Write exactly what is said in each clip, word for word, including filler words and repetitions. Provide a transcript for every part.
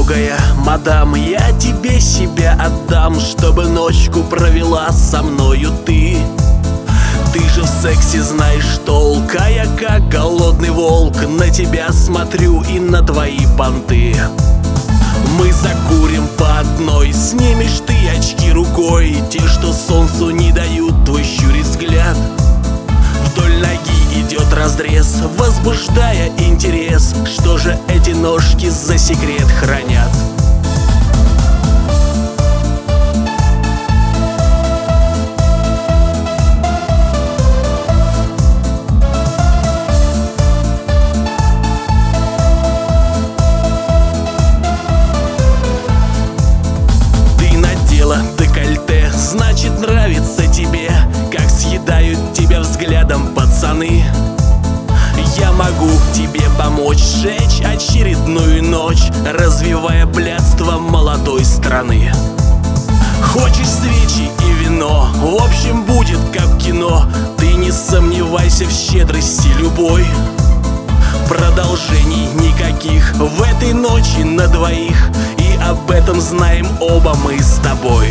длинноногая мадам, я тебе себя отдам, чтобы ночку провела со мною ты. Ты же в сексе знаешь толк, а я как голодный волк на тебя смотрю и на твои понты. Мы закурим по одной, снимешь ты очки рукой, те, что солнцу не дают твой щурит взгляд. Вдоль ноги идет разрез, возбуждая интерес. Что же эти ножки за секрет хранят? Декольте, значит, нравится тебе, как съедают тебя взглядом пацаны. Я могу тебе помочь сжечь очередную ночь, развивая блядство молодой страны. Хочешь свечи и вино, в общем будет как кино. Ты не сомневайся в щедрости любой. Продолжений никаких в этой ночи на двоих, и об этом знаем оба мы с тобой.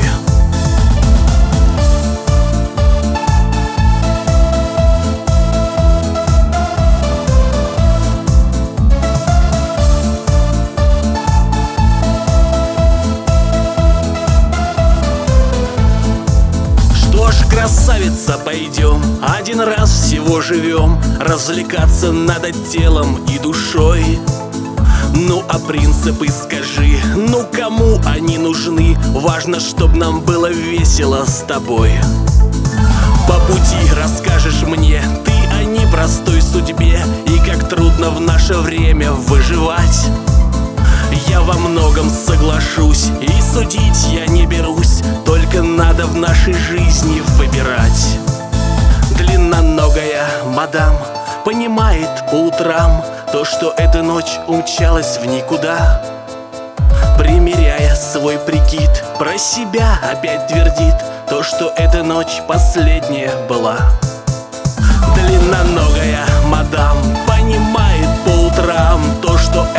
Что ж, красавица, пойдем, один раз всего живем, развлекаться надо телом и душой. Ну а принципы скажи, ну кому они нужны? Важно, чтоб нам было весело с тобой. По пути расскажешь мне ты о непростой судьбе и как трудно в наше время выживать. Я во многом соглашусь, и судить я не берусь, только надо в нашей жизни выбирать. Длинноногая мадам понимает по утрам то, что эта ночь умчалась в никуда. Примеряя свой прикид, про себя опять твердит то, что эта ночь последняя была. Длинноногая мадам понимает по утрам то, что